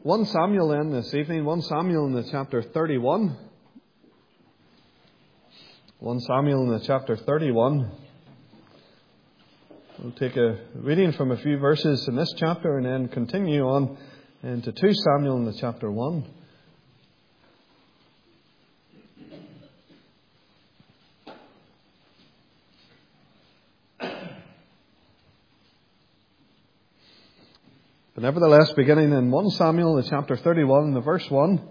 1 Samuel then this evening, 1 Samuel in the chapter 31. 1 Samuel in the chapter 31. We'll take a reading from a few verses in this chapter and then continue on into 2 Samuel in the chapter 1. But nevertheless, beginning in 1 Samuel, the chapter 31, and the verse 1,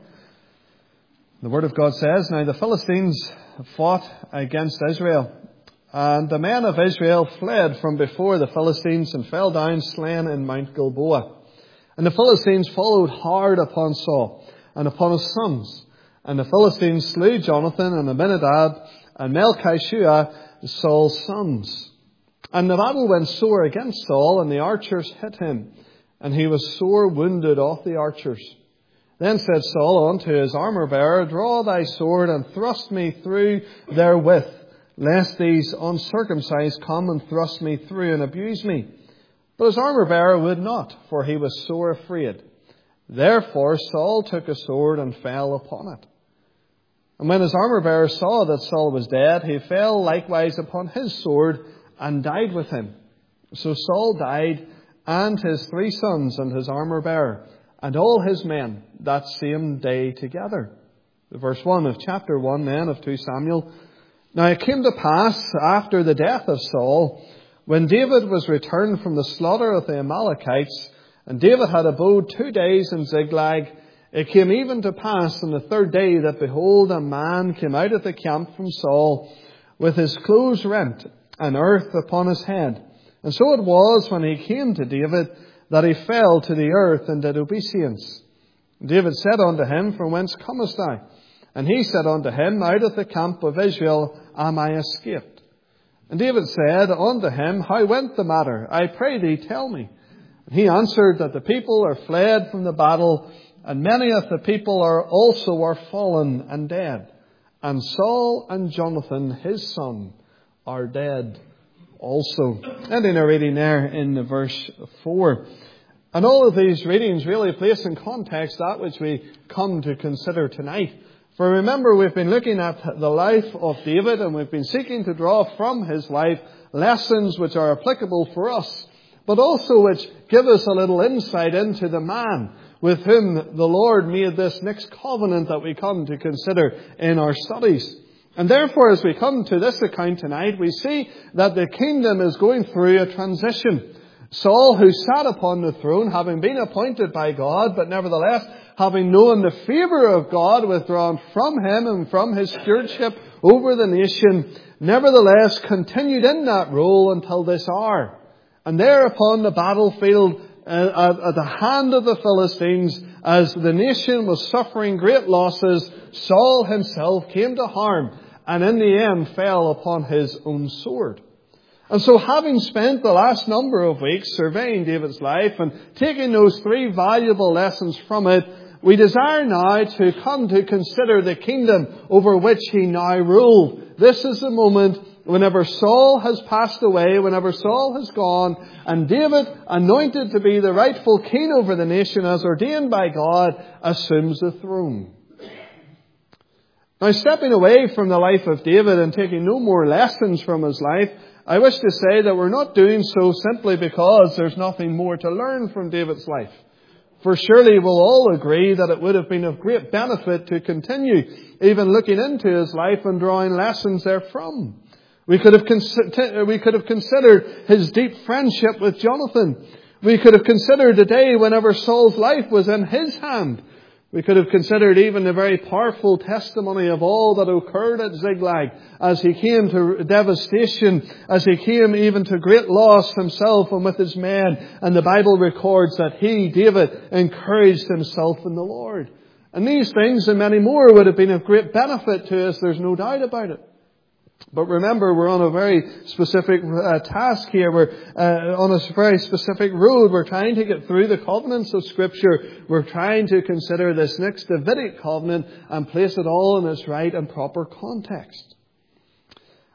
the Word of God says, "Now the Philistines fought against Israel, and the men of Israel fled from before the Philistines and fell down slain in Mount Gilboa. And the Philistines followed hard upon Saul and upon his sons. And the Philistines slew Jonathan and Abinadab and Melchishua, Saul's sons. And the battle went sore against Saul, and the archers hit him. And he was sore wounded of the archers. Then said Saul unto his armour-bearer, Draw thy sword, and thrust me through therewith, lest these uncircumcised come and thrust me through and abuse me. But his armour-bearer would not, for he was sore afraid. Therefore Saul took a sword and fell upon it. And when his armour-bearer saw that Saul was dead, he fell likewise upon his sword and died with him. So Saul died, and his 3 sons and his armour-bearer, and all his men that same day together." Verse 1 of chapter 1 then of 2 Samuel. "Now it came to pass after the death of Saul, when David was returned from the slaughter of the Amalekites, and David had abode 2 days in Ziklag, it came even to pass on the 3rd day that, behold, a man came out of the camp from Saul, with his clothes rent, and earth upon his head. And so it was, when he came to David, that he fell to the earth and did obeisance. David said unto him, From whence comest thou? And he said unto him, Out of the camp of Israel am I escaped. And David said unto him, How went the matter? I pray thee, tell me. And he answered, That the people are fled from the battle, and many of the people are fallen and dead. And Saul and Jonathan his son are dead also." Ending our reading there in verse 4. And all of these readings really place in context that which we come to consider tonight. For remember, we've been looking at the life of David, and we've been seeking to draw from his life lessons which are applicable for us, but also which give us a little insight into the man with whom the Lord made this next covenant that we come to consider in our studies. And therefore, as we come to this account tonight, we see that the kingdom is going through a transition. Saul, who sat upon the throne, having been appointed by God, but nevertheless, having known the favour of God withdrawn from him and from his stewardship over the nation, nevertheless continued in that role until this hour. And there upon the battlefield, at the hand of the Philistines, as the nation was suffering great losses, Saul himself came to harm, and in the end fell upon his own sword. And so, having spent the last number of weeks surveying David's life and taking those 3 valuable lessons from it, we desire now to come to consider the kingdom over which he now ruled. This is the moment whenever Saul has passed away, whenever Saul has gone, and David, anointed to be the rightful king over the nation as ordained by God, assumes the throne. Now, stepping away from the life of David and taking no more lessons from his life, I wish to say that we're not doing so simply because there's nothing more to learn from David's life. For surely we'll all agree that it would have been of great benefit to continue even looking into his life and drawing lessons therefrom. We could have considered his deep friendship with Jonathan. We could have considered the day whenever Saul's life was in his hand. We could have considered even the very powerful testimony of all that occurred at Ziklag as he came to devastation, as he came even to great loss himself and with his men. And the Bible records that he, David, encouraged himself in the Lord. And these things and many more would have been of great benefit to us, there's no doubt about it. But remember, we're on a very specific task here. We're on a very specific road. We're trying to get through the covenants of Scripture. We're trying to consider this next Davidic covenant and place it all in its right and proper context.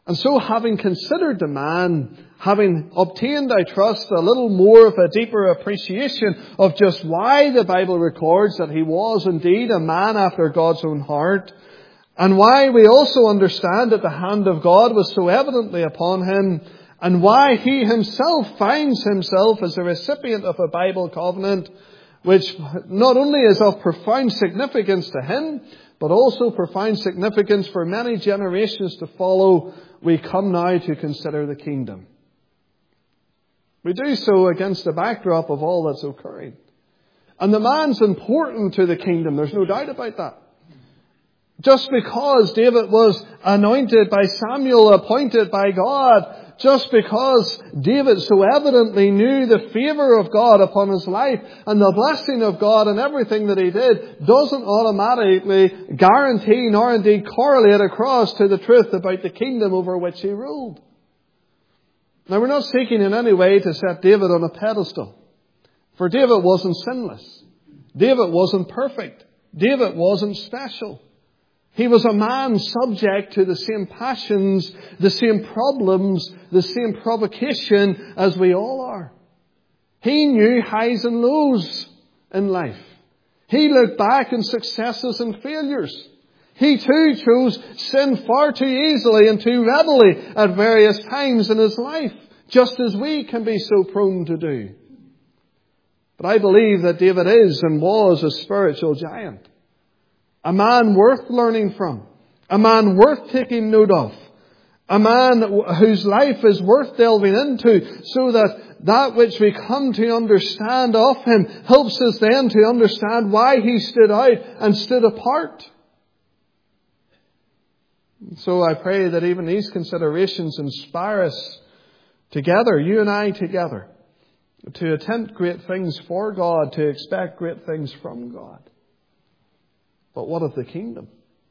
And so, having considered the man, having obtained, I trust, a little more of a deeper appreciation of just why the Bible records that he was indeed a man after God's own heart, and why we also understand that the hand of God was so evidently upon him, and why he himself finds himself as a recipient of a Bible covenant, which not only is of profound significance to him, but also profound significance for many generations to follow, we come now to consider the kingdom. We do so against the backdrop of all that's occurring. And the man's important to the kingdom, there's no doubt about that. Just because David was anointed by Samuel, appointed by God, just because David so evidently knew the favour of God upon his life and the blessing of God in everything that he did, doesn't automatically guarantee nor indeed correlate across to the truth about the kingdom over which he ruled. Now, we're not seeking in any way to set David on a pedestal. For David wasn't sinless. David wasn't perfect. David wasn't special. He was a man subject to the same passions, the same problems, the same provocation as we all are. He knew highs and lows in life. He looked back on successes and failures. He too chose sin far too easily and too readily at various times in his life, just as we can be so prone to do. But I believe that David is and was a spiritual giant. A man worth learning from. A man worth taking note of. A man whose life is worth delving into, so that which we come to understand of him helps us then to understand why he stood out and stood apart. So I pray that even these considerations inspire us together, you and I together, to attempt great things for God, to expect great things from God. But what of the kingdom?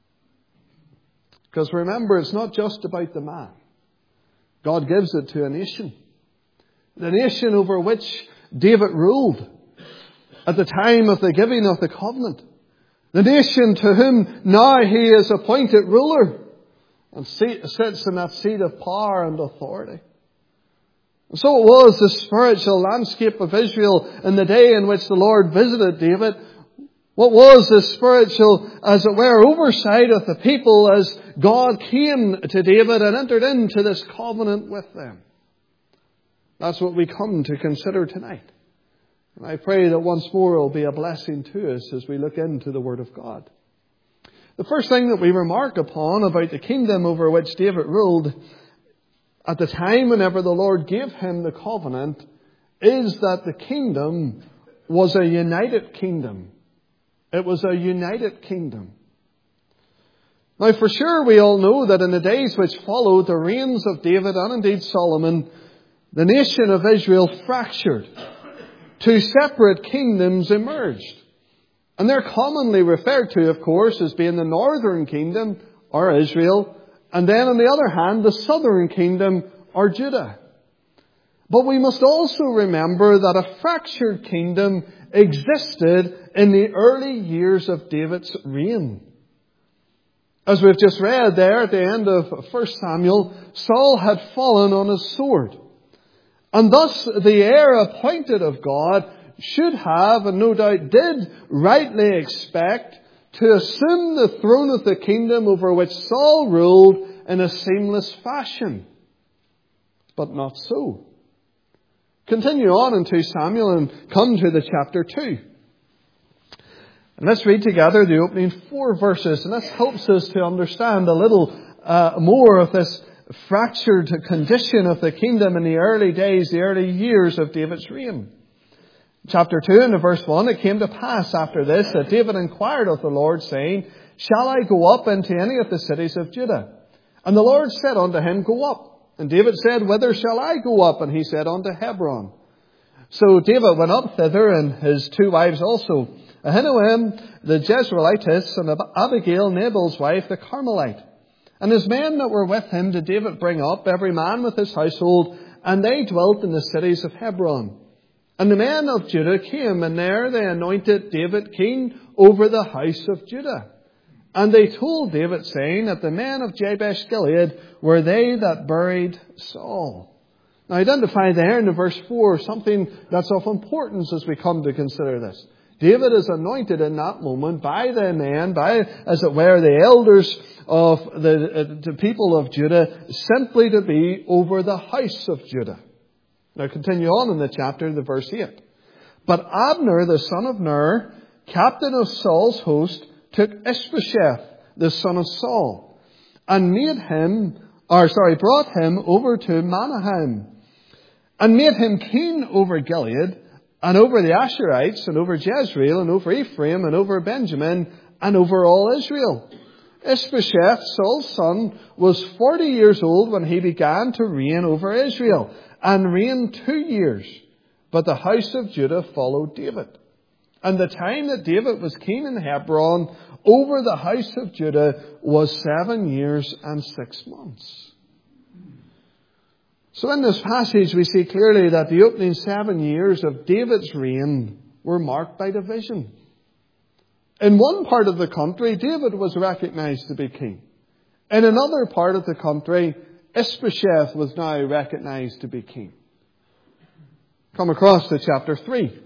Because remember, it's not just about the man. God gives it to a nation. The nation over which David ruled at the time of the giving of the covenant. The nation to whom now he is appointed ruler and sits in that seat of power and authority. And so it was the spiritual landscape of Israel in the day in which the Lord visited David. What was the spiritual, as it were, oversight of the people as God came to David and entered into this covenant with them? That's what we come to consider tonight. And I pray that once more it will be a blessing to us as we look into the Word of God. The first thing that we remark upon about the kingdom over which David ruled at the time whenever the Lord gave him the covenant is that the kingdom was a united kingdom. It was a united kingdom. Now, for sure, we all know that in the days which followed the reigns of David and indeed Solomon, the nation of Israel fractured. Two separate kingdoms emerged. And they're commonly referred to, of course, as being the northern kingdom, or Israel, and then on the other hand, the southern kingdom, or Judah. But we must also remember that a fractured kingdom existed in the early years of David's reign. As we've just read there at the end of 1 Samuel, Saul had fallen on his sword. And thus the heir appointed of God should have, and no doubt did, rightly expect to assume the throne of the kingdom over which Saul ruled in a seamless fashion. But not so. Continue on in 2 Samuel and come to the chapter 2. And let's read together the opening 4 verses. And this helps us to understand a little more of this fractured condition of the kingdom in the early days, the early years of David's reign. Chapter 2 and verse 1, it came to pass after this that David inquired of the Lord, saying, Shall I go up into any of the cities of Judah? And the Lord said unto him, Go up. And David said, Whither shall I go up? And he said, Unto Hebron. So David went up thither, and his 2 wives also, Ahinoam the Jezreelitess, and Abigail Nabal's wife the Carmelite. And his men that were with him did David bring up, every man with his household, and they dwelt in the cities of Hebron. And the men of Judah came, and there they anointed David king over the house of Judah. And they told David, saying that the men of Jabesh Gilead were they that buried Saul. Now identify there in the verse 4 something that's of importance as we come to consider this. David is anointed in that moment by the men, by, as it were, the elders of the people of Judah, simply to be over the house of Judah. Now continue on in the chapter, the verse 8. But Abner, the son of Ner, captain of Saul's host, took Ishbosheth, the son of Saul, and brought him over to Mahanaim, and made him king over Gilead, and over the Asherites, and over Jezreel, and over Ephraim, and over Benjamin, and over all Israel. Ishbosheth, Saul's son, was 40 years old when he began to reign over Israel, and reigned 2 years. But the house of Judah followed David. And the time that David was king in Hebron over the house of Judah was 7 years and 6 months. So in this passage we see clearly that the opening 7 years of David's reign were marked by division. In one part of the country, David was recognized to be king. In another part of the country, Ishbosheth was now recognized to be king. Come across to chapter 3.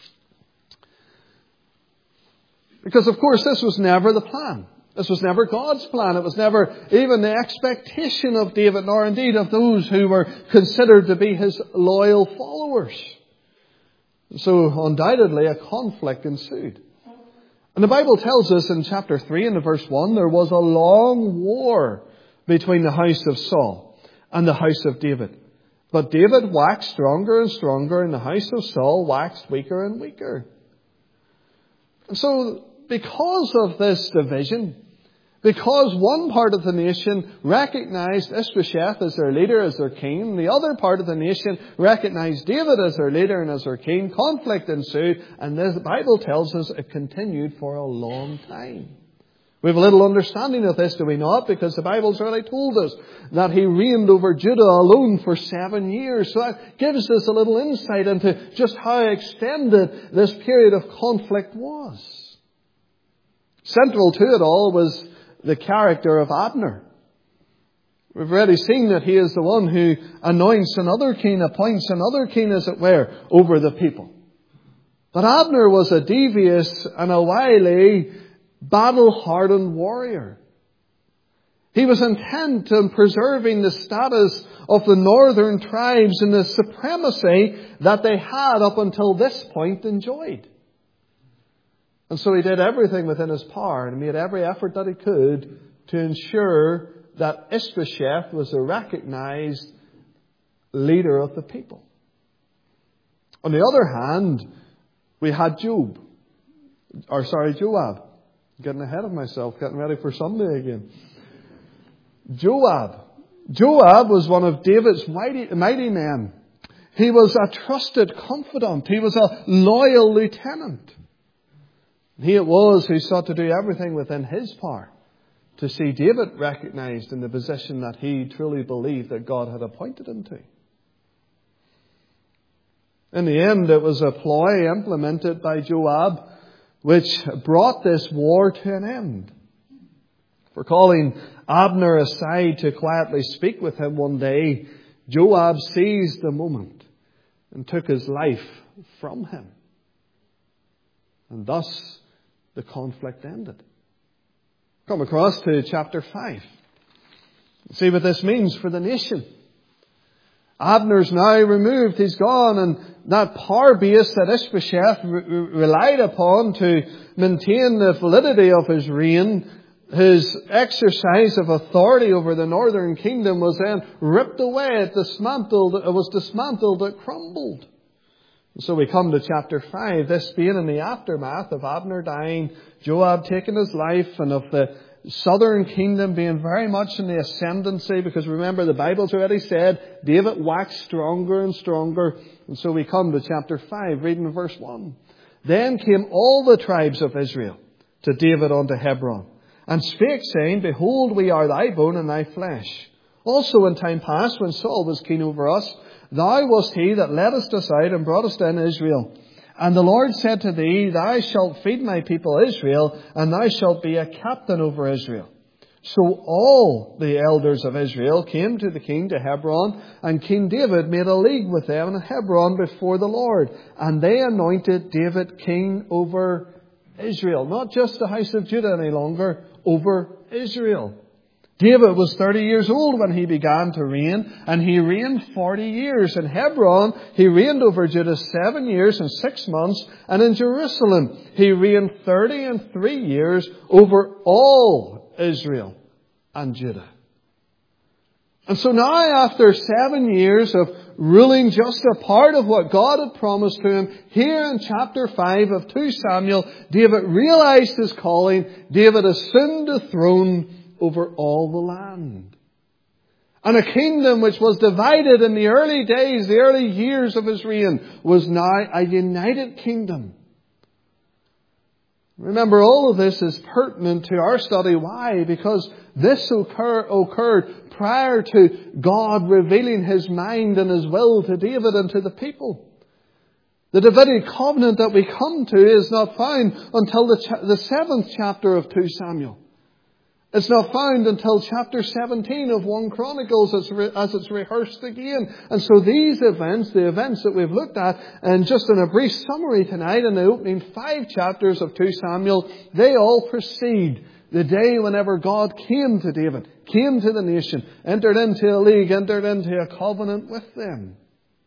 Because of course this was never the plan. This was never God's plan. It was never even the expectation of David, nor indeed of those who were considered to be his loyal followers. So undoubtedly a conflict ensued. And the Bible tells us in chapter 3 and verse 1, there was a long war between the house of Saul and the house of David. But David waxed stronger and stronger, and the house of Saul waxed weaker and weaker. And so, because of this division, because one part of the nation recognized Ishbosheth as their leader, as their king, and the other part of the nation recognized David as their leader and as their king, conflict ensued, and the Bible tells us it continued for a long time. We have a little understanding of this, do we not? Because the Bible's already told us that he reigned over Judah alone for 7 years. So that gives us a little insight into just how extended this period of conflict was. Central to it all was the character of Abner. We've already seen that he is the one who anoints another king, appoints another king, as it were, over the people. But Abner was a devious and a wily, battle-hardened warrior. He was intent on preserving the status of the northern tribes and the supremacy that they had up until this point enjoyed. And so he did everything within his power and made every effort that he could to ensure that Ishbosheth was a recognized leader of the people. On the other hand, we had Joab. Getting ahead of myself, getting ready for Sunday again. Joab was one of David's mighty men. He was a trusted confidant. He was a loyal lieutenant. He it was who sought to do everything within his power to see David recognized in the position that he truly believed that God had appointed him to. In the end, it was a ploy implemented by Joab which brought this war to an end. For calling Abner aside to quietly speak with him one day, Joab seized the moment and took his life from him. And thus the conflict ended. Come across to chapter 5. See what this means for the nation. Abner's now removed, he's gone, and that power base that Ishbosheth relied upon to maintain the validity of his reign, his exercise of authority over the northern kingdom, was then ripped away, it was dismantled, it crumbled. So we come to chapter 5, this being in the aftermath of Abner dying, Joab taking his life, and of the southern kingdom being very much in the ascendancy, because remember the Bible's already said David waxed stronger and stronger. And so we come to chapter 5, reading verse 1. Then came all the tribes of Israel to David unto Hebron, and spake, saying, Behold, we are thy bone and thy flesh. Also in time past, when Saul was king over us, thou wast he that leddest us out and brought us down to Israel. And the Lord said to thee, Thou shalt feed my people Israel, and thou shalt be a captain over Israel. So all the elders of Israel came to the king to Hebron, and King David made a league with them in Hebron before the Lord. And they anointed David king over Israel. Not just the house of Judah any longer, over Israel. David was 30 years old when he began to reign, and he reigned 40 years. In Hebron, he reigned over Judah 7 years and 6 months, and in Jerusalem, he reigned 33 years over all Israel and Judah. And so now, after 7 years of ruling just a part of what God had promised to him, here in chapter 5 of 2 Samuel, David realized his calling. David assumed the throne over all the land. And a kingdom which was divided in the early days, the early years of his reign, was now a united kingdom. Remember, all of this is pertinent to our study. Why? Because this occurred prior to God revealing his mind and his will to David and to the people. The Davidic covenant that we come to is not found until the 7th chapter of 2 Samuel. It's not found until chapter 17 of 1 Chronicles as it's rehearsed again. And so these events, the events that we've looked at, and just in a brief summary tonight in the opening 5 chapters of 2 Samuel, they all precede the day whenever God came to David, came to the nation, entered into a league, entered into a covenant with them.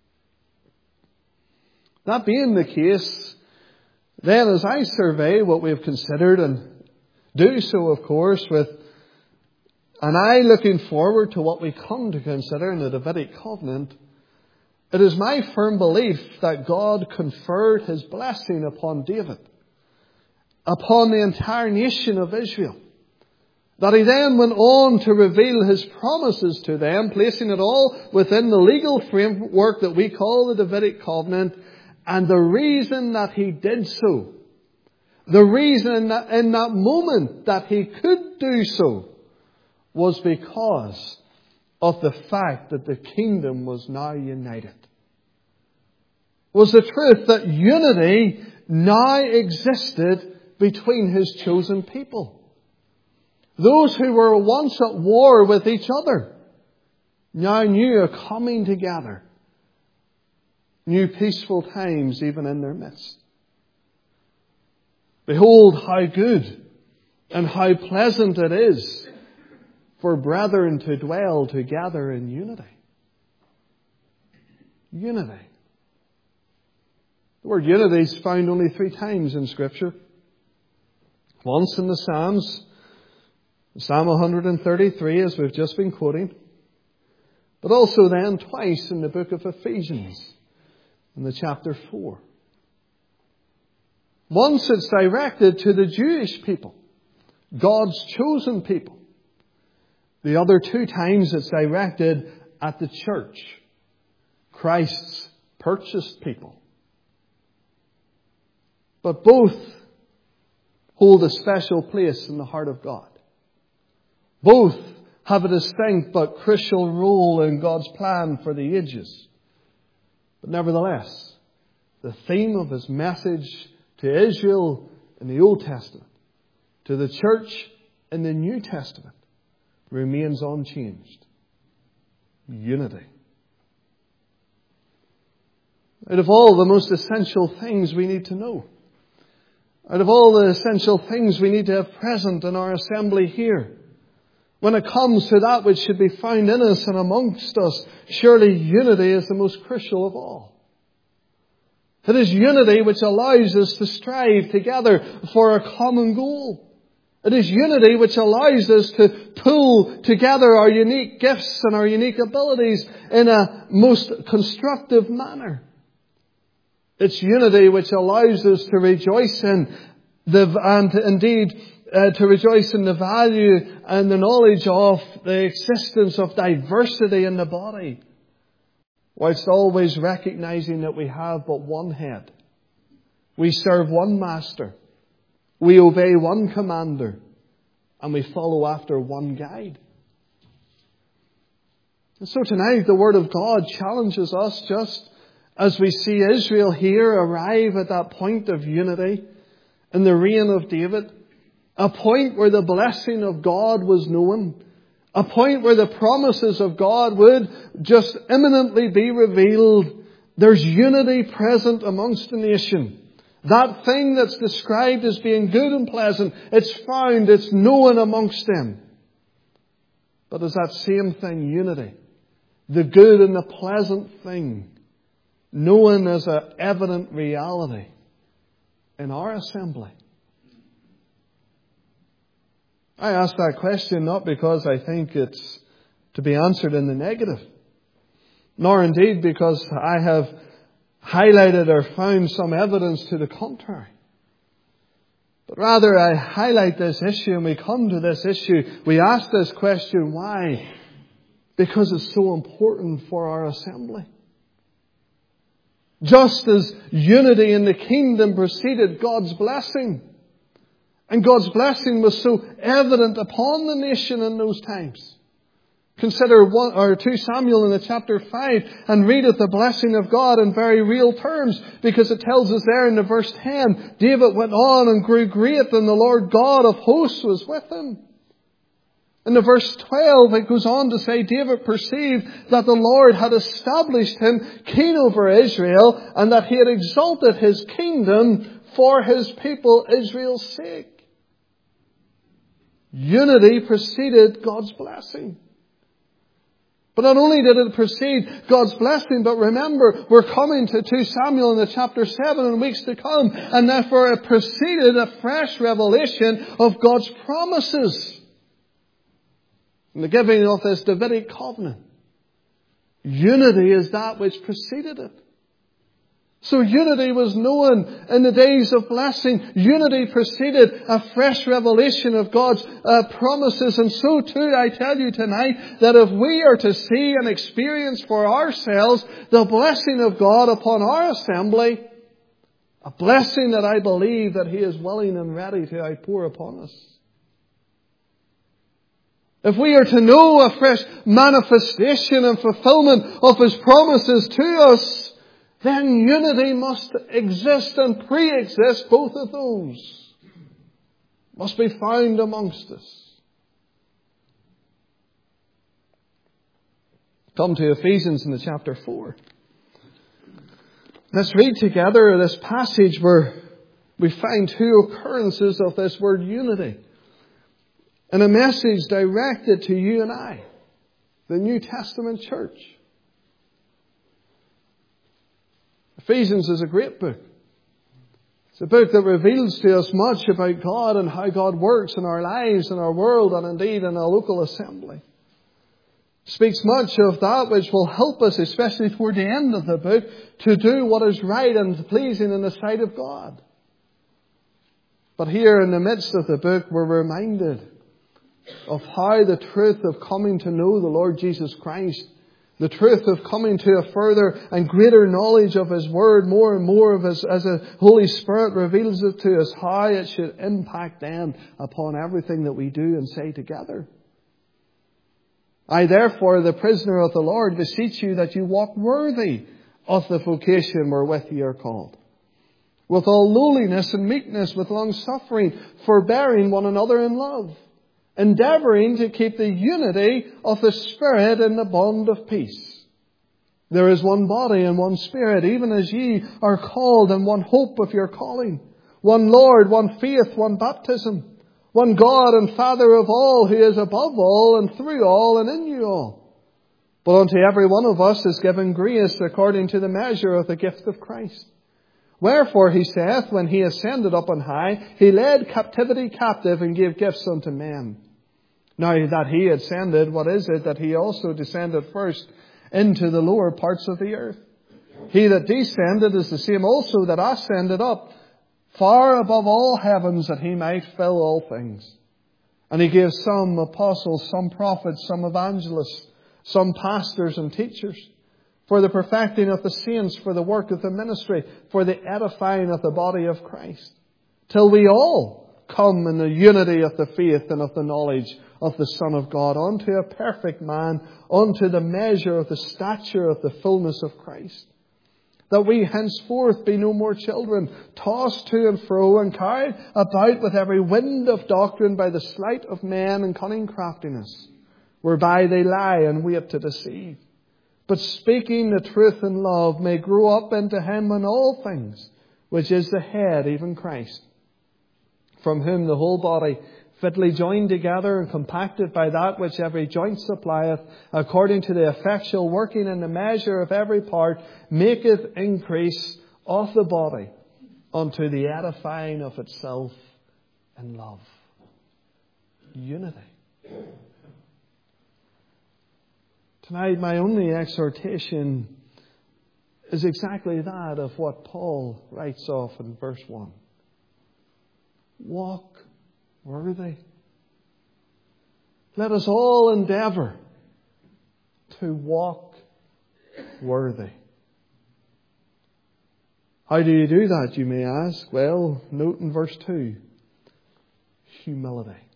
That being the case, then as I survey what we've considered, and do so, of course, with an eye looking forward to what we come to consider in the Davidic covenant, it is my firm belief that God conferred his blessing upon David, upon the entire nation of Israel. That he then went on to reveal his promises to them, placing it all within the legal framework that we call the Davidic covenant. And the reason that he did so, the reason in that moment that he could do so, was because of the fact that the kingdom was now united. Was the truth that unity now existed between his chosen people. Those who were once at war with each other now knew a coming together, knew peaceful times even in their midst. Behold how good and how pleasant it is for brethren to dwell together in unity. Unity. The word unity is found only 3 times in Scripture. Once in the Psalms, Psalm 133, as we've just been quoting, but also then twice in the book of Ephesians, in the chapter 4. Once it's directed to the Jewish people, God's chosen people. The other 2 times it's directed at the church, Christ's purchased people. But both hold a special place in the heart of God. Both have a distinct but crucial role in God's plan for the ages. But nevertheless, the theme of his message to Israel in the Old Testament, to the church in the New Testament, remains unchanged. Unity. Out of all the most essential things we need to know, out of all the essential things we need to have present in our assembly here, when it comes to that which should be found in us and amongst us, surely unity is the most crucial of all. It is unity which allows us to strive together for a common goal. It is unity which allows us to pull together our unique gifts and our unique abilities in a most constructive manner. It's unity which allows us to rejoice in to rejoice in the value and the knowledge of the existence of diversity in the body, whilst always recognizing that we have but one head. We serve one master. We obey one commander. And we follow after one guide. And so tonight the Word of God challenges us just as we see Israel here arrive at that point of unity in the reign of David, a point where the blessing of God was known, a point where the promises of God would just imminently be revealed. There's unity present amongst the nation. That thing that's described as being good and pleasant, it's found, it's known amongst them. But is that same thing, unity, the good and the pleasant thing, known as an evident reality in our assembly? I ask that question not because I think it's to be answered in the negative, nor indeed because I have highlighted or found some evidence to the contrary. But rather I highlight this issue, and we come to this issue, we ask this question, why? Because it's so important for our assembly. Just as unity in the kingdom preceded God's blessing, and God's blessing was so evident upon the nation in those times. Consider 2 Samuel in the chapter 5 and read of the blessing of God in very real terms, because it tells us there in the verse 10, David went on and grew great, and the Lord God of hosts was with him. In the verse 12 it goes on to say, David perceived that the Lord had established him king over Israel, and that he had exalted his kingdom for his people Israel's sake. Unity preceded God's blessing. But not only did it precede God's blessing, but remember, we're coming to 2 Samuel in the chapter 7 in weeks to come, and therefore it preceded a fresh revelation of God's promises and the giving of this Davidic covenant. Unity is that which preceded it. So unity was known in the days of blessing. Unity preceded a fresh revelation of God's promises. And so too, I tell you tonight, that if we are to see and experience for ourselves the blessing of God upon our assembly, a blessing that I believe that He is willing and ready to outpour upon us. If we are to know a fresh manifestation and fulfillment of His promises to us, then unity must exist and pre-exist. Both of those must be found amongst us. Come to Ephesians in the chapter 4. Let's read together this passage where we find two occurrences of this word unity, and a message directed to you and I, the New Testament church. Ephesians is a great book. It's a book that reveals to us much about God and how God works in our lives, in our world, and indeed in our local assembly. It speaks much of that which will help us, especially toward the end of the book, to do what is right and pleasing in the sight of God. But here in the midst of the book, we're reminded of how the truth of coming to know the Lord Jesus Christ, the truth of coming to a further and greater knowledge of His Word, more and more of His, as the Holy Spirit reveals it to us, how it should impact then upon everything that we do and say together. I therefore, the prisoner of the Lord, beseech you that you walk worthy of the vocation wherewith ye are called, with all lowliness and meekness, with long suffering, forbearing one another in love, endeavouring to keep the unity of the Spirit in the bond of peace. There is one body and one Spirit, even as ye are called, and one hope of your calling, one Lord, one faith, one baptism, one God and Father of all, who is above all and through all and in you all. But unto every one of us is given grace according to the measure of the gift of Christ. Wherefore He saith, when He ascended up on high, He led captivity captive and gave gifts unto men. Now that He ascended, what is it that He also descended first into the lower parts of the earth? He that descended is the same also that ascended up far above all heavens, that He might fill all things. And He gave some apostles, some prophets, some evangelists, some pastors and teachers, for the perfecting of the saints, for the work of the ministry, for the edifying of the body of Christ, till we all come in the unity of the faith and of the knowledge of the Son of God, unto a perfect man, unto the measure of the stature of the fullness of Christ. that we henceforth be no more children, tossed to and fro and carried about with every wind of doctrine by the sleight of men and cunning craftiness, whereby they lie and wait to deceive. But speaking the truth in love may grow up into him in all things, which is the head, even Christ, from whom the whole body, fitly joined together and compacted by that which every joint supplieth, according to the effectual working in the measure of every part, maketh increase of the body unto the edifying of itself in love. Unity. Tonight, my only exhortation is exactly that of what Paul writes off in verse 1. Walk worthy. Let us all endeavour to walk worthy. How do you do that, you may ask? Well, note in verse 2, humility.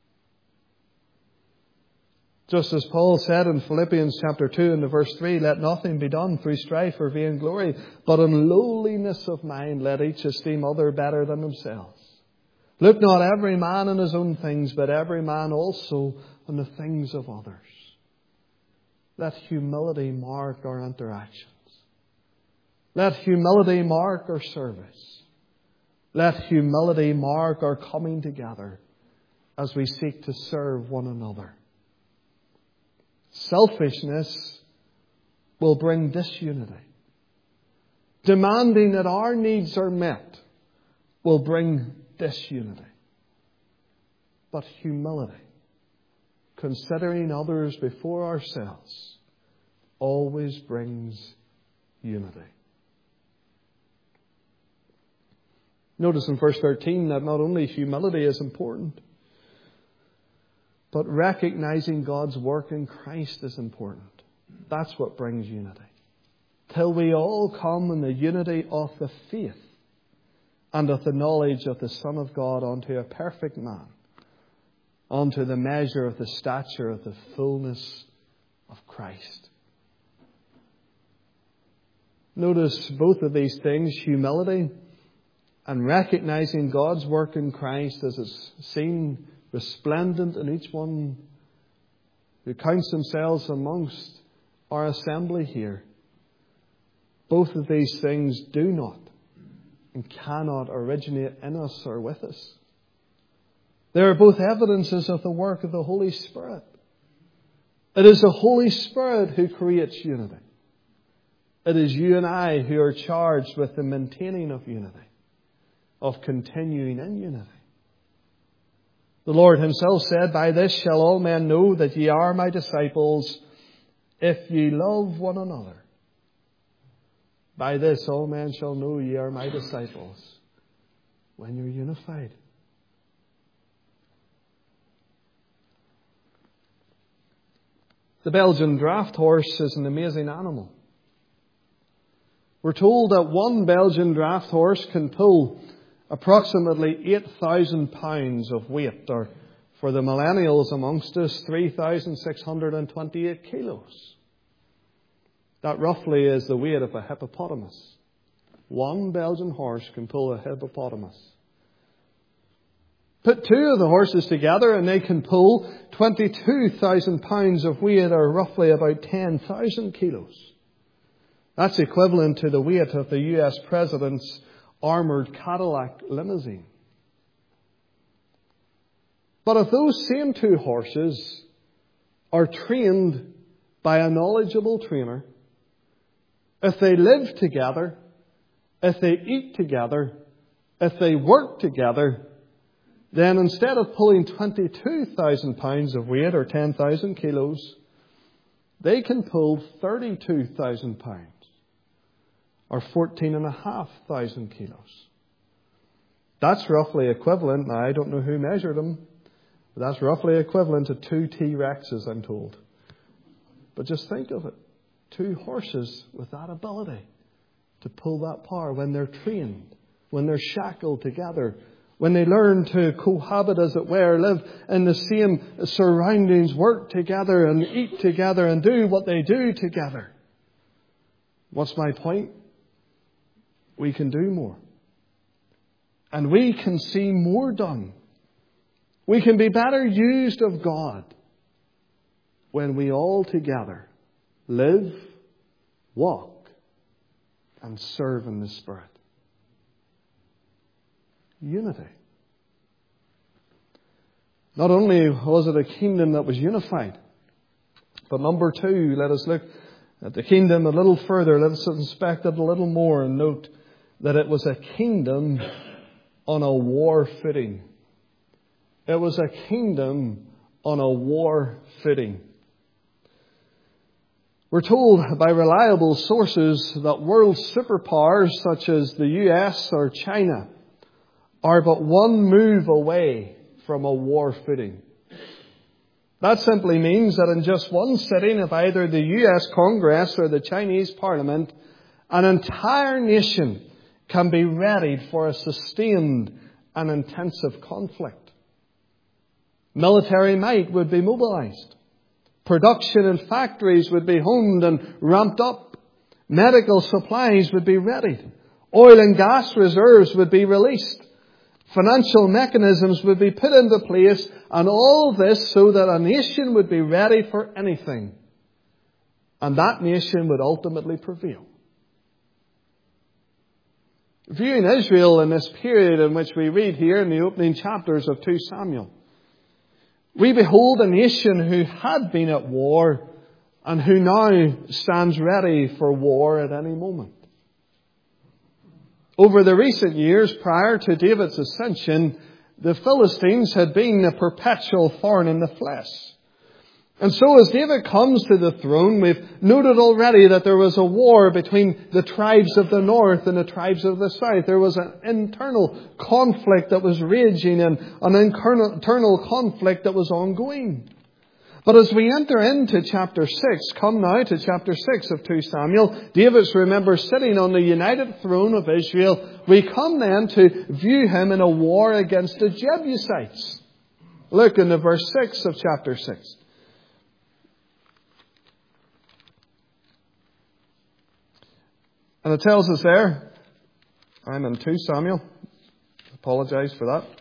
Just as Paul said in Philippians chapter 2 and verse 3, let nothing be done through strife or vain glory, but in lowliness of mind let each esteem other better than themselves. Look not every man on his own things, but every man also on the things of others. Let humility mark our interactions. Let humility mark our service. Let humility mark our coming together as we seek to serve one another. Selfishness will bring disunity. Demanding that our needs are met will bring disunity. But humility, considering others before ourselves, always brings unity. Notice in verse 13 that not only humility is important, but recognizing God's work in Christ is important. That's what brings unity. Till we all come in the unity of the faith and of the knowledge of the Son of God unto a perfect man, unto the measure of the stature of the fullness of Christ. Notice both of these things, humility and recognizing God's work in Christ as is seen resplendent in each one who counts themselves amongst our assembly here. Both of these things do not and cannot originate in us or with us. They are both evidences of the work of the Holy Spirit. It is the Holy Spirit who creates unity. It is you and I who are charged with the maintaining of unity, of continuing in unity. The Lord himself said, by this shall all men know that ye are my disciples, if ye love one another. By this all men shall know ye are my disciples, when you're unified. The Belgian draft horse is an amazing animal. We're told that one Belgian draft horse can pull approximately 8,000 pounds of weight, or for the millennials amongst us, 3,628 kilos. That roughly is the weight of a hippopotamus. One Belgian horse can pull a hippopotamus. Put two of the horses together and they can pull 22,000 pounds of weight, or roughly about 10,000 kilos. That's equivalent to the weight of the US President's armoured Cadillac limousine. But if those same two horses are trained by a knowledgeable trainer, if they live together, if they eat together, if they work together, then instead of pulling 22,000 pounds of weight, or 10,000 kilos, they can pull 32,000 pounds, or 14,500 kilos. That's roughly equivalent, now I don't know who measured them, but that's roughly equivalent to 2 T-Rexes, I'm told. But just think of it. 2 horses with that ability to pull that power when they're trained, when they're shackled together, when they learn to cohabit, as it were, live in the same surroundings, work together and eat together and do what they do together. What's my point? we can do more. And we can see more done. We can be better used of God when we all together live, walk, and serve in the Spirit. Unity. Not only was it a kingdom that was unified, but number two, let us look at the kingdom a little further. Let us inspect it a little more and note that it was a kingdom on a war footing. It was a kingdom on a war footing. We're told by reliable sources that world superpowers such as the US or China are but one move away from a war footing. That simply means that in just one sitting of either the US Congress or the Chinese Parliament, an entire nation can be readied for a sustained and intensive conflict. Military might would be mobilized. Production in factories would be honed and ramped up. Medical supplies would be readied. Oil and gas reserves would be released. Financial mechanisms would be put into place, and all this so that a nation would be ready for anything. And that nation would ultimately prevail. Viewing Israel in this period in which we read here in the opening chapters of 2 Samuel, we behold a nation who had been at war and who now stands ready for war at any moment. Over the recent years prior to David's ascension, the Philistines had been a perpetual thorn in the flesh. And so as David comes to the throne, we've noted already that there was a war between the tribes of the north and the tribes of the south. There was an internal conflict that was raging and an internal conflict that was ongoing. But as we enter into chapter 6, come now to chapter 6 of 2 Samuel, David's, remember, sitting on the united throne of Israel. We come then to view him in a war against the Jebusites. Look in the verse 6 of chapter 6. And it tells us there, I'm in 2 Samuel. Apologise for that.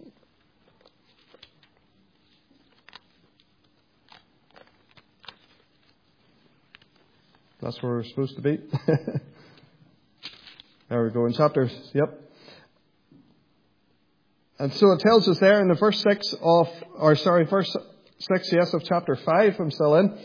That's where we're supposed to be. There we go in chapter, yep. And so it tells us there in the verse 6 of chapter 5, I'm still in.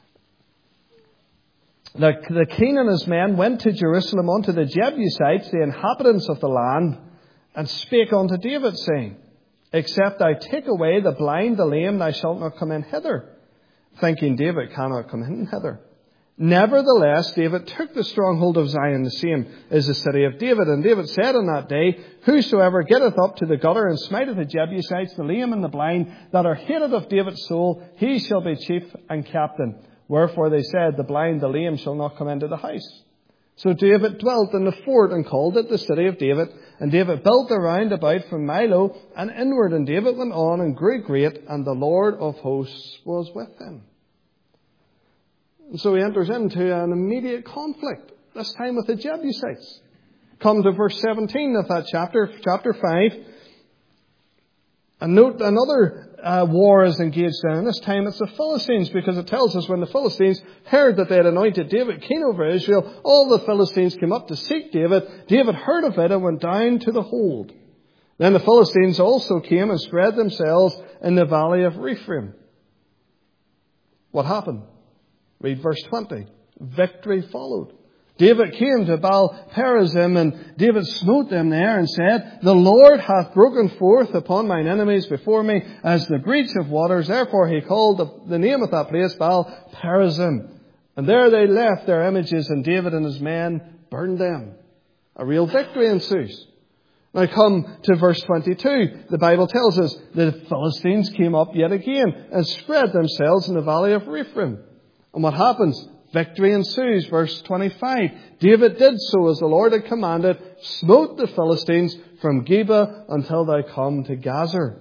The king and his men went to Jerusalem unto the Jebusites, the inhabitants of the land, and spake unto David, saying, Except I take away the blind, the lame, thou shalt not come in hither. Thinking David cannot come in hither. Nevertheless, David took the stronghold of Zion, the same is the city of David. And David said on that day, Whosoever getteth up to the gutter and smiteth the Jebusites, the lame and the blind, that are hated of David's soul, he shall be chief and captain. Wherefore they said, The blind, the lame shall not come into the house. So David dwelt in the fort and called it the city of David. And David built around about from Milo and inward. And David went on and grew great, and the Lord of hosts was with him. And so he enters into an immediate conflict, this time with the Jebusites. Come to verse 17 of that chapter 5. And note another war is engaged in. And this time it's the Philistines, because it tells us when the Philistines heard that they had anointed David king over Israel, all the Philistines came up to seek David. David heard of it and went down to the hold. Then the Philistines also came and spread themselves in the valley of Rephaim. What happened? Read verse 20. Victory followed. David came to Baal-perazim, and David smote them there and said, The Lord hath broken forth upon mine enemies before me as the breach of waters. Therefore he called the name of that place Baal-perazim. And there they left their images, and David and his men burned them. A real victory ensues. Now come to verse 22. The Bible tells us the Philistines came up yet again and spread themselves in the valley of Rephaim. And what happens? Victory ensues. Verse 25. David did so as the Lord had commanded, smote the Philistines from Geba until they come to Gazer.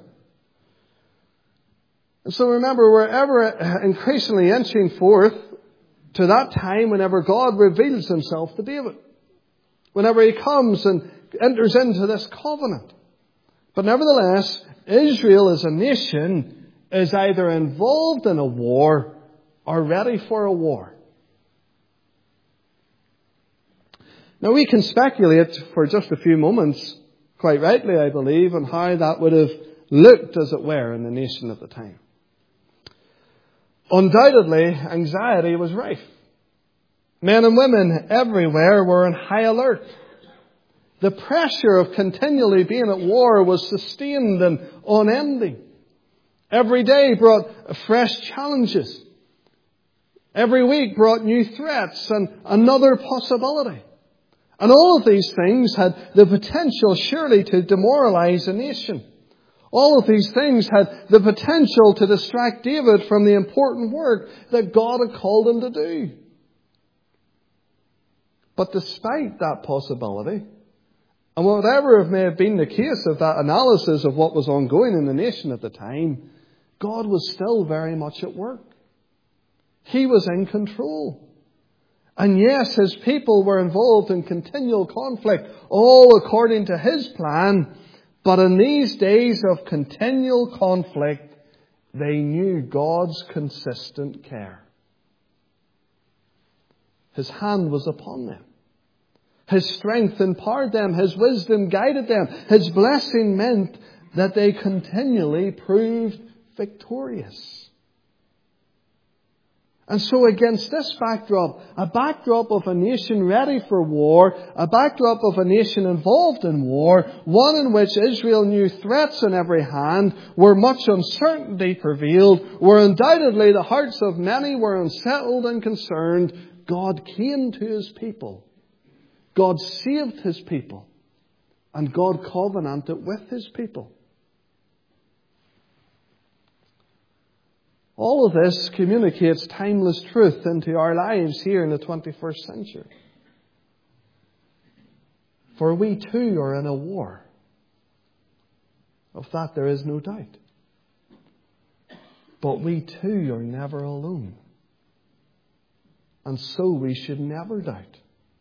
And so remember, we're ever increasingly inching forth to that time whenever God reveals himself to David. whenever he comes and enters into this covenant. But nevertheless, Israel as a nation is either involved in a war or ready for a war. Now we can speculate for just a few moments, quite rightly I believe, on how that would have looked, as it were, in the nation at the time. Undoubtedly, anxiety was rife. Men and women everywhere were on high alert. The pressure of continually being at war was sustained and unending. Every day brought fresh challenges. Every week brought new threats and another possibility. And all of these things had the potential surely to demoralize a nation. All of these things had the potential to distract David from the important work that God had called him to do. But despite that possibility, and whatever may have been the case of that analysis of what was ongoing in the nation at the time, God was still very much at work. He was in control. And yes, His people were involved in continual conflict, all according to His plan. But in these days of continual conflict, they knew God's consistent care. His hand was upon them. His strength empowered them. His wisdom guided them. His blessing meant that they continually proved victorious. And so against this backdrop, a backdrop of a nation ready for war, a backdrop of a nation involved in war, one in which Israel knew threats on every hand, where much uncertainty prevailed, where undoubtedly the hearts of many were unsettled and concerned, God came to His people. God saved His people. And God covenanted with His people. All of this communicates timeless truth into our lives here in the 21st century. For we too are in a war. Of that there is no doubt. But we too are never alone. And so we should never doubt.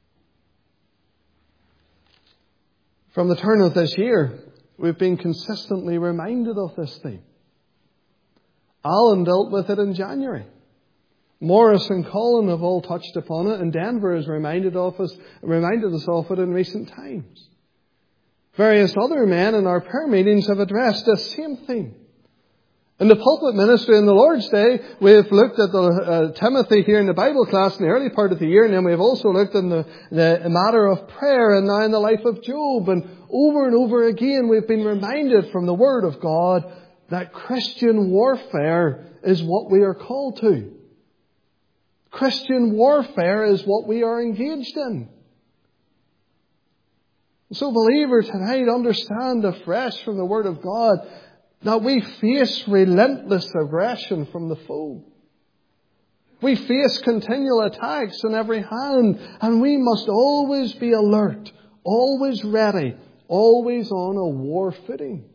From the turn of this year, we've been consistently reminded of this theme. Alan dealt with it in January. Morris and Colin have all touched upon it, and Denver has reminded us of it in recent times. Various other men in our prayer meetings have addressed this same theme. In the pulpit ministry in the Lord's Day, we've looked at Timothy here in the Bible class in the early part of the year, and then we've also looked in the matter of prayer, and now in the life of Job. And over again, we've been reminded from the Word of God that Christian warfare is what we are called to. Christian warfare is what we are engaged in. So believers tonight understand afresh from the Word of God that we face relentless aggression from the foe. We face continual attacks on every hand, and we must always be alert, always ready, always on a war footing.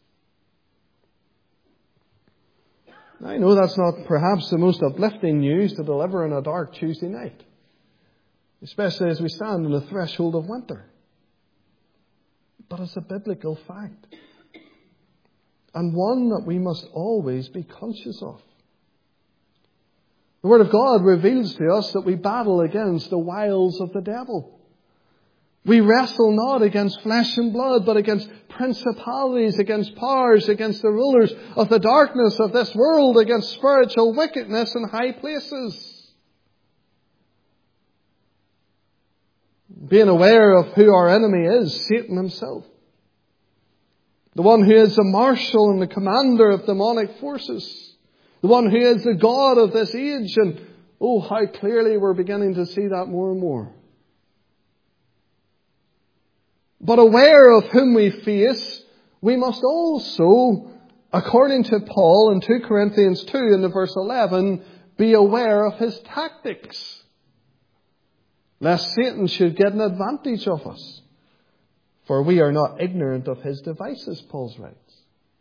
I know that's not perhaps the most uplifting news to deliver on a dark Tuesday night, especially as we stand on the threshold of winter. But it's a biblical fact, and one that we must always be conscious of. The Word of God reveals to us that we battle against the wiles of the devil. We wrestle not against flesh and blood, but against principalities, against powers, against the rulers of the darkness of this world, against spiritual wickedness in high places. Being aware of who our enemy is, Satan himself. The one who is the marshal and the commander of demonic forces. The one who is the God of this age. And oh, how clearly we're beginning to see that more and more. But aware of whom we face, we must also, according to Paul in 2 Corinthians 2 in the verse 11, be aware of his tactics, lest Satan should get an advantage of us. For we are not ignorant of his devices, Paul writes.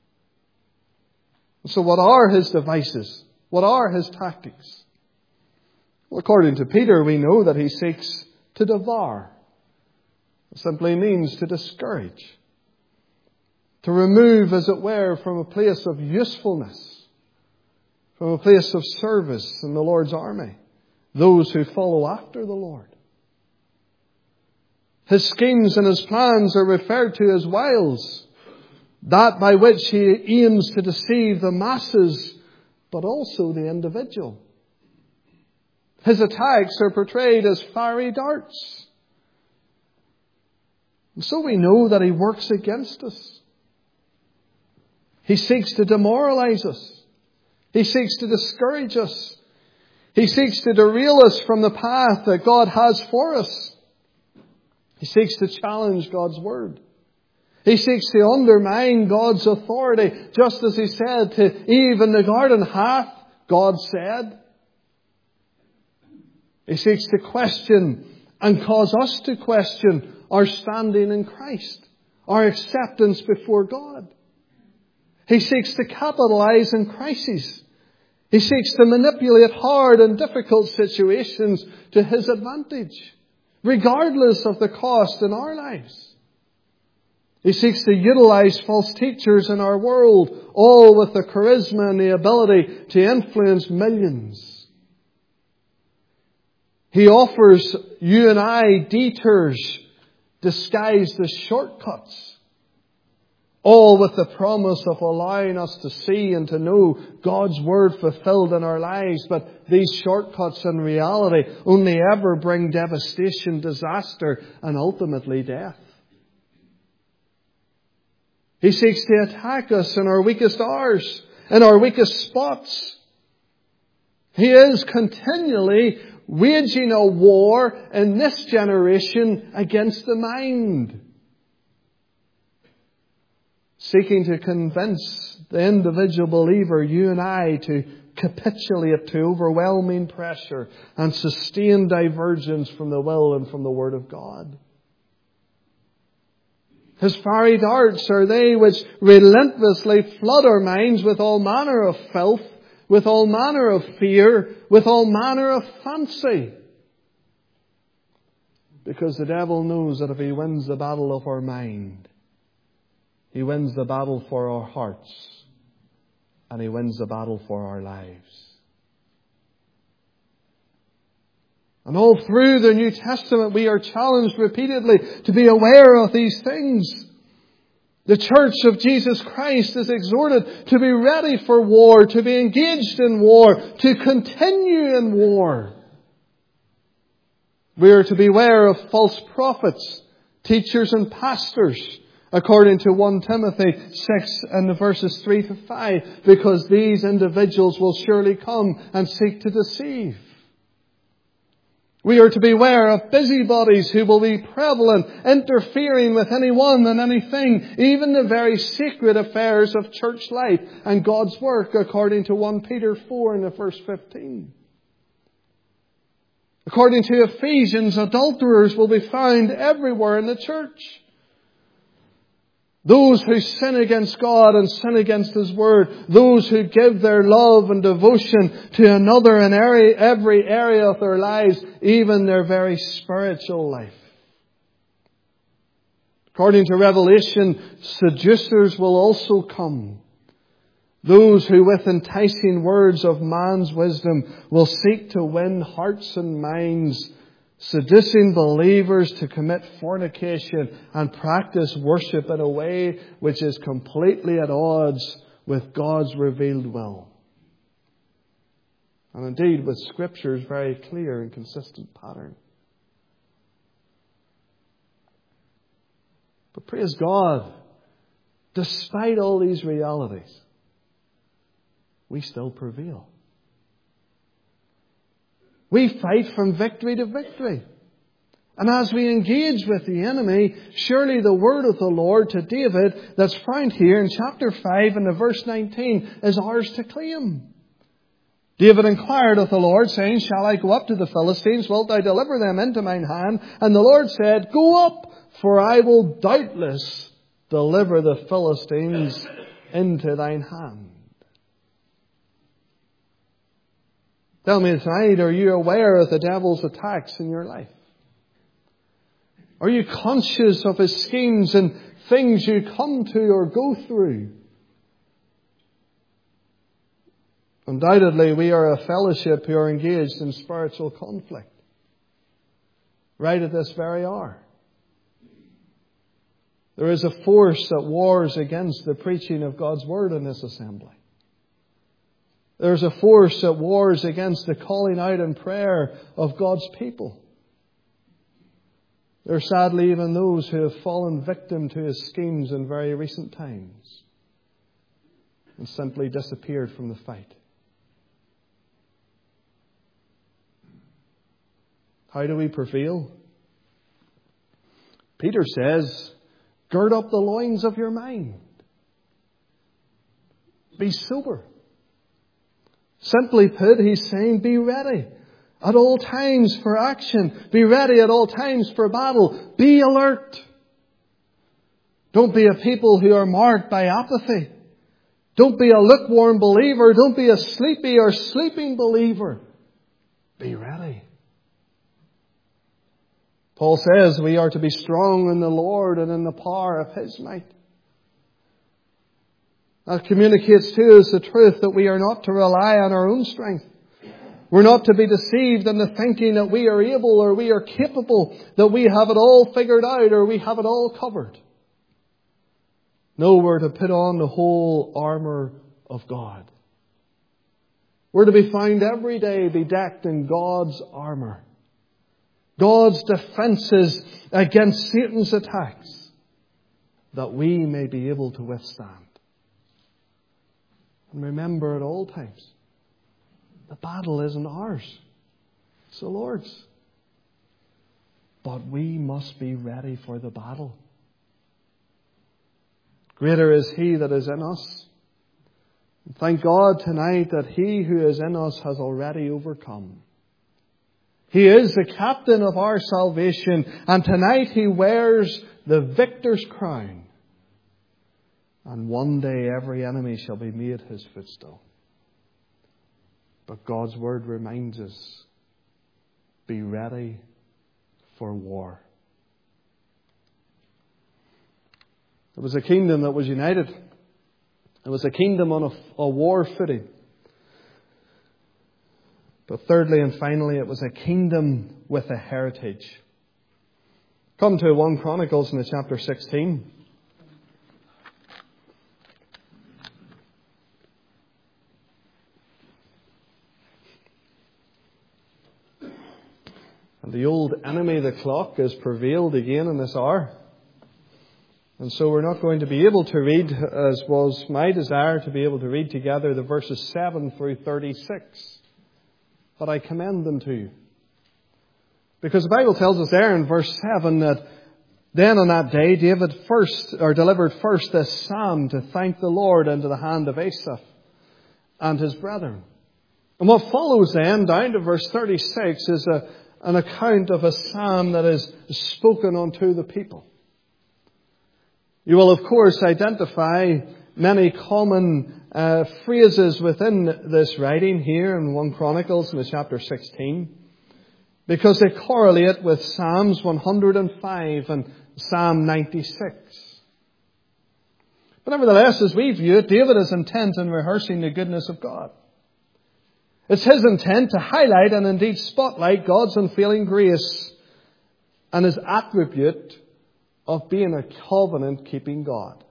So what are his devices? What are his tactics? Well, according to Peter, we know that he seeks to devour. It simply means to discourage. To remove, as it were, from a place of usefulness, from a place of service in the Lord's army, those who follow after the Lord. His schemes and his plans are referred to as wiles, that by which he aims to deceive the masses, but also the individual. His attacks are portrayed as fiery darts. And so we know that he works against us. He seeks to demoralize us. He seeks to discourage us. He seeks to derail us from the path that God has for us. He seeks to challenge God's word. He seeks to undermine God's authority, just as he said to Eve in the garden, hath God said? He seeks to question and cause us to question our standing in Christ, our acceptance before God. He seeks to capitalize in crises. He seeks to manipulate hard and difficult situations to his advantage, regardless of the cost in our lives. He seeks to utilize false teachers in our world, all with the charisma and the ability to influence millions. He offers you and I detours disguised as shortcuts, all with the promise of allowing us to see and to know God's word fulfilled in our lives. But these shortcuts in reality only ever bring devastation, disaster, and ultimately death. He seeks to attack us in our weakest hours, in our weakest spots. He is continually waging a war in this generation against the mind, seeking to convince the individual believer, you and I, to capitulate to overwhelming pressure and sustained divergence from the will and from the Word of God. His fiery darts are they which relentlessly flood our minds with all manner of filth, with all manner of fear, with all manner of fancy. Because the devil knows that if he wins the battle of our mind, he wins the battle for our hearts, and he wins the battle for our lives. And all through the New Testament, we are challenged repeatedly to be aware of these things. The Church of Jesus Christ is exhorted to be ready for war, to be engaged in war, to continue in war. We are to beware of false prophets, teachers and pastors, according to 1 Timothy 6 and the verses 3 to 5, because these individuals will surely come and seek to deceive. We are to beware of busybodies who will be prevalent, interfering with anyone and anything, even the very sacred affairs of church life and God's work, according to 1 Peter 4 and the verse 15. According to Ephesians, adulterers will be found everywhere in the church. Those who sin against God and sin against His Word. Those who give their love and devotion to another in every area of their lives, even their very spiritual life. According to Revelation, seducers will also come. Those who with enticing words of man's wisdom will seek to win hearts and minds, seducing believers to commit fornication and practice worship in a way which is completely at odds with God's revealed will. And indeed with Scripture's very clear and consistent pattern. But praise God, despite all these realities, we still prevail. We fight from victory to victory. And as we engage with the enemy, surely the word of the Lord to David that's found here in chapter 5 and the verse 19 is ours to claim. David inquired of the Lord, saying, Shall I go up to the Philistines? Wilt thou deliver them into mine hand? And the Lord said, Go up, for I will doubtless deliver the Philistines into thine hand. Tell me tonight, are you aware of the devil's attacks in your life? Are you conscious of His schemes and things you come to or go through? Undoubtedly, we are a fellowship who are engaged in spiritual conflict right at this very hour. There is a force that wars against the preaching of God's Word in this assembly. There's a force that wars against the calling out in prayer of God's people. There are sadly even those who have fallen victim to His schemes in very recent times and simply disappeared from the fight. How do we prevail? Peter says, gird up the loins of your mind. Be sober. Simply put, he's saying, be ready at all times for action. Be ready at all times for battle. Be alert. Don't be a people who are marked by apathy. Don't be a lukewarm believer. Don't be a sleepy or sleeping believer. Be ready. Paul says we are to be strong in the Lord and in the power of His might. That communicates to us the truth that we are not to rely on our own strength. We're not to be deceived in the thinking that we are able or we are capable, that we have it all figured out or we have it all covered. No, we're to put on the whole armour of God. We're to be found every day bedecked in God's armour. God's defences against Satan's attacks, that we may be able to withstand. And remember at all times, the battle isn't ours, it's the Lord's. But we must be ready for the battle. Greater is He that is in us. And thank God tonight that He who is in us has already overcome. He is the captain of our salvation, and tonight He wears the victor's crown. And one day every enemy shall be made His footstool. But God's Word reminds us, be ready for war. It was a kingdom that was united. It was a kingdom on a war footing. But thirdly and finally, it was a kingdom with a heritage. Come to 1 Chronicles in the chapter 16. And the old enemy, the clock, has prevailed again in this hour. And so we're not going to be able to read, as was my desire, to be able to read together the verses 7 through 36. But I commend them to you. Because the Bible tells us there in verse 7 that then on that day David delivered first this psalm to thank the Lord into the hand of Asaph and his brethren. And what follows then down to verse 36 is an account of a psalm that is spoken unto the people. You will of course identify many common phrases within this writing here in 1 Chronicles in the chapter 16, because they correlate with Psalms 105 and Psalm 96. But nevertheless, as we view it, David is intent in rehearsing the goodness of God. It's his intent to highlight and indeed spotlight God's unfailing grace and His attribute of being a covenant-keeping God.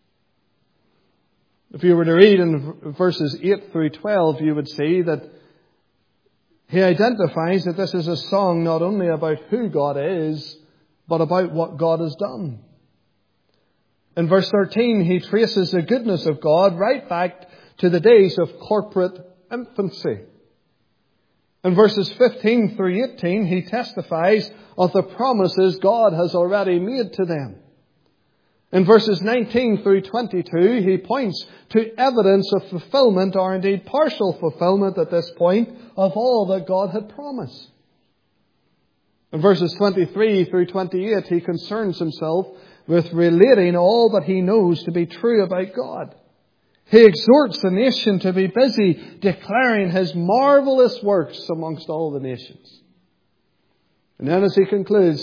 If you were to read in verses 8 through 12, you would see that he identifies that this is a song not only about who God is, but about what God has done. In verse 13, he traces the goodness of God right back to the days of corporate infancy. In verses 15 through 18, he testifies of the promises God has already made to them. In verses 19 through 22, he points to evidence of fulfillment, or indeed partial fulfillment at this point, of all that God had promised. In verses 23 through 28, he concerns himself with relating all that he knows to be true about God. He exhorts the nation to be busy declaring His marvelous works amongst all the nations. And then as he concludes in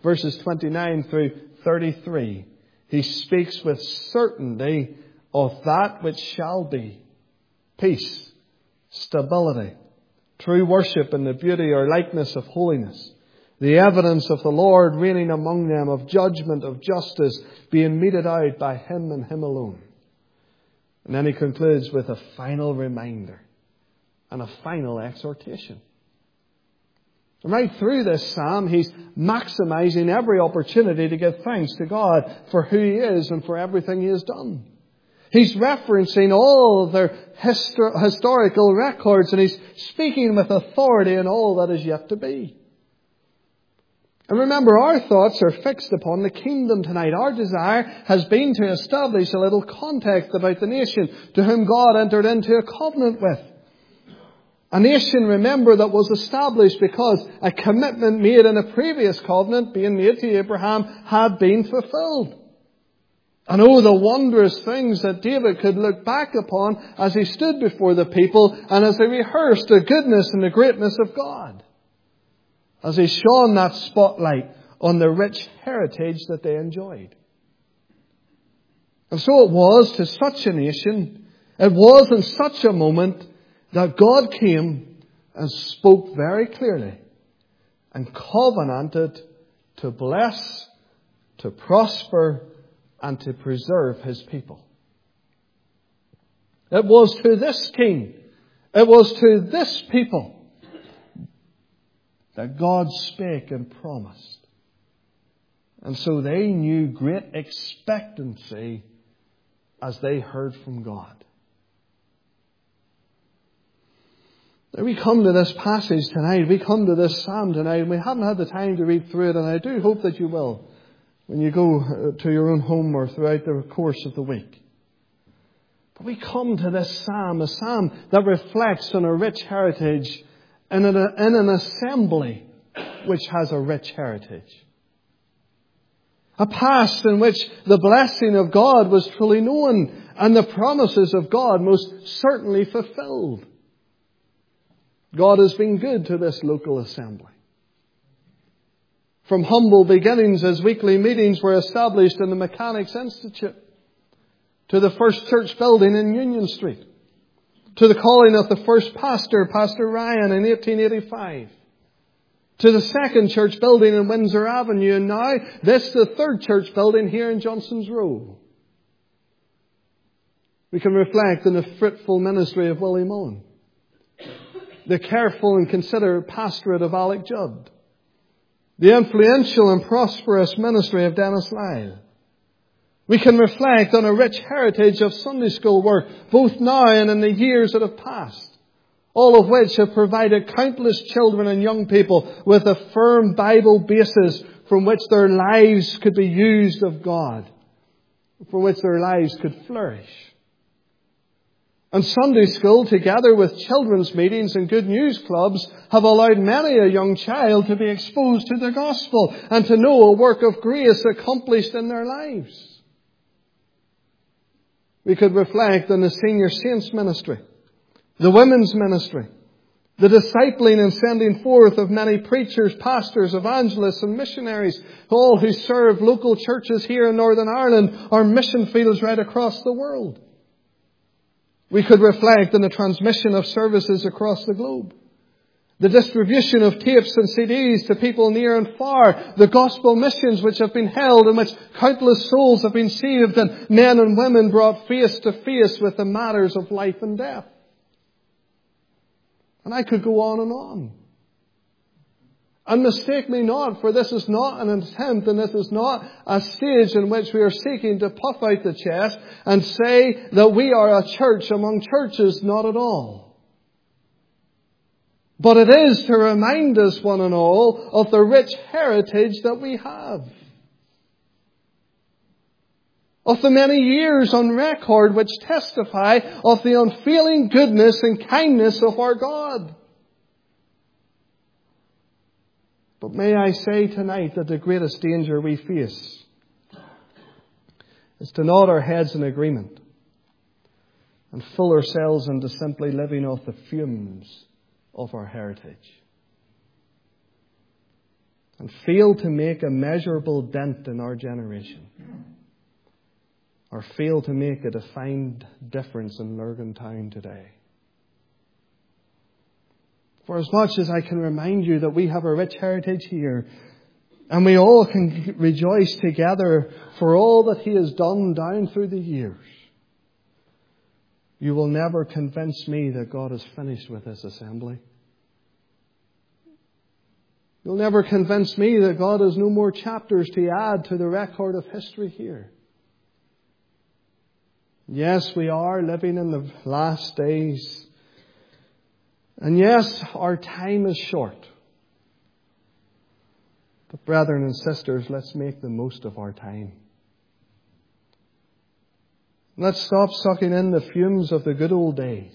verses 29 through 33, he speaks with certainty of that which shall be. Peace, stability, true worship in the beauty or likeness of holiness, the evidence of the Lord reigning among them, of judgment, of justice, being meted out by Him and Him alone. And then he concludes with a final reminder and a final exhortation. Right through this psalm, he's maximizing every opportunity to give thanks to God for who He is and for everything He has done. He's referencing all of their historical records, and he's speaking with authority in all that is yet to be. And remember, our thoughts are fixed upon the kingdom tonight. Our desire has been to establish a little context about the nation to whom God entered into a covenant with. A nation, remember, that was established because a commitment made in a previous covenant, being made to Abraham, had been fulfilled. And oh, the wondrous things that David could look back upon as he stood before the people and as they rehearsed the goodness and the greatness of God. As he shone that spotlight on the rich heritage that they enjoyed. And so it was to such a nation, it was in such a moment that God came and spoke very clearly and covenanted to bless, to prosper, and to preserve His people. It was to this king, it was to this people that God spake and promised. And so they knew great expectancy as they heard from God. Now we come to this passage tonight, we come to this psalm tonight, and we haven't had the time to read through it, and I do hope that you will when you go to your own home or throughout the course of the week. But we come to this psalm, a psalm that reflects on a rich heritage and in an assembly which has a rich heritage. A past in which the blessing of God was truly known and the promises of God most certainly fulfilled. God has been good to this local assembly. From humble beginnings as weekly meetings were established in the Mechanics Institute, to the first church building in Union Street, to the calling of the first pastor, Pastor Ryan, in 1885, to the second church building in Windsor Avenue, and now this, the third church building here in Johnson's Row. We can reflect on the fruitful ministry of Willie Mullen, the careful and considerate pastorate of Alec Judd, the influential and prosperous ministry of Dennis Lyle. We can reflect on a rich heritage of Sunday school work, both now and in the years that have passed, all of which have provided countless children and young people with a firm Bible basis from which their lives could be used of God, for which their lives could flourish. And Sunday school, together with children's meetings and good news clubs, have allowed many a young child to be exposed to the gospel and to know a work of grace accomplished in their lives. We could reflect on the senior saints ministry, the women's ministry, the discipling and sending forth of many preachers, pastors, evangelists and missionaries, all who serve local churches here in Northern Ireland or mission fields right across the world. We could reflect on the transmission of services across the globe, the distribution of tapes and CDs to people near and far, the gospel missions which have been held in which countless souls have been saved and men and women brought face to face with the matters of life and death. And I could go on and on. And mistake me not, for this is not an attempt and this is not a stage in which we are seeking to puff out the chest and say that we are a church among churches, not at all. But it is to remind us, one and all, of the rich heritage that we have. Of the many years on record which testify of the unfailing goodness and kindness of our God. But may I say tonight that the greatest danger we face is to nod our heads in agreement and fool ourselves into simply living off the fumes of our heritage. and fail to make a measurable dent in our generation, or fail to make a defined difference in Lurgan Town today. For as much as I can remind you that we have a rich heritage here, and we all can rejoice together for all that He has done down through the years, you will never convince me that God is finished with this assembly. You'll never convince me that God has no more chapters to add to the record of history here. Yes, we are living in the last days. And yes, our time is short. But brethren and sisters, let's make the most of our time. Let's stop sucking in the fumes of the good old days.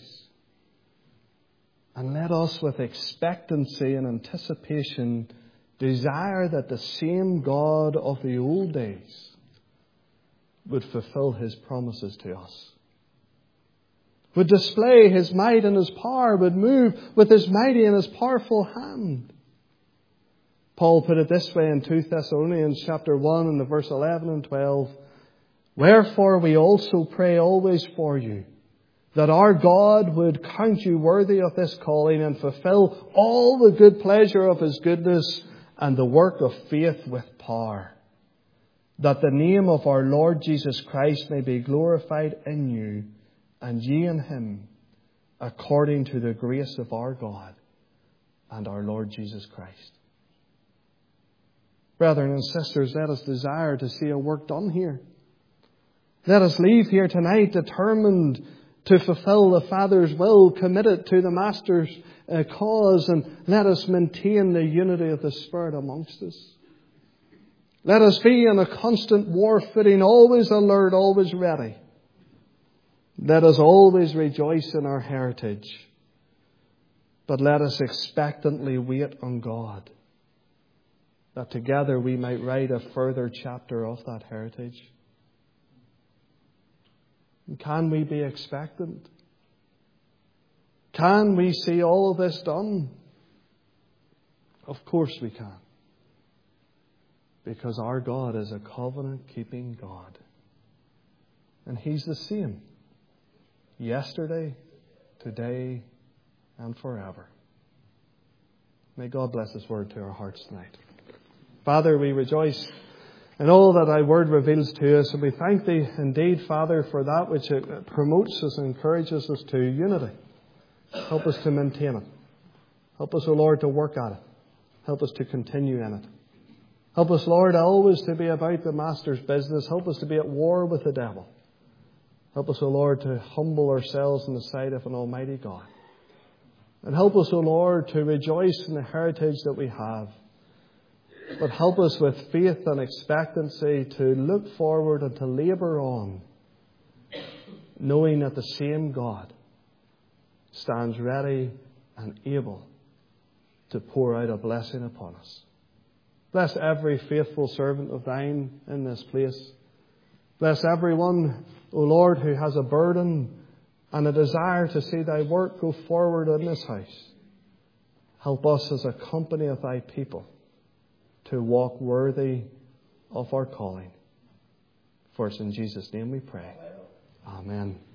And let us, with expectancy and anticipation, desire that the same God of the old days would fulfill His promises to us, would display His might and His power, would move with His mighty and His powerful hand. Paul put it this way in 2 Thessalonians chapter 1 and the verse 11 and 12. Wherefore we also pray always for you, that our God would count you worthy of this calling and fulfill all the good pleasure of His goodness and the work of faith with power, that the name of our Lord Jesus Christ may be glorified in you, and ye in Him, according to the grace of our God and our Lord Jesus Christ. Brethren and sisters, let us desire to see a work done here. Let us leave here tonight determined to fulfill the Father's will, committed to the Master's cause, and let us maintain the unity of the Spirit amongst us. Let us be in a constant war footing, always alert, always ready. Let us always rejoice in our heritage, but let us expectantly wait on God, that together we might write a further chapter of that heritage. And can we be expectant? Can we see all of this done? Of course we can. Because our God is a covenant-keeping God. And He's the same yesterday, today, and forever. May God bless His word to our hearts tonight. Father, we rejoice in all that Thy word reveals to us, and we thank Thee indeed, Father, for that which it promotes us and encourages us to unity. Help us to maintain it. Help us, O Lord, to work at it. Help us to continue in it. Help us, Lord, always to be about the Master's business. Help us to be at war with the devil. Help us, O Lord, to humble ourselves in the sight of an almighty God. And help us, O Lord, to rejoice in the heritage that we have. But help us with faith and expectancy to look forward and to labour on, knowing that the same God stands ready and able to pour out a blessing upon us. Bless every faithful servant of Thine in this place. Bless everyone, O Lord, who has a burden and a desire to see Thy work go forward in this house. Help us as a company of Thy people to walk worthy of our calling. For it's in Jesus' name we pray. Amen.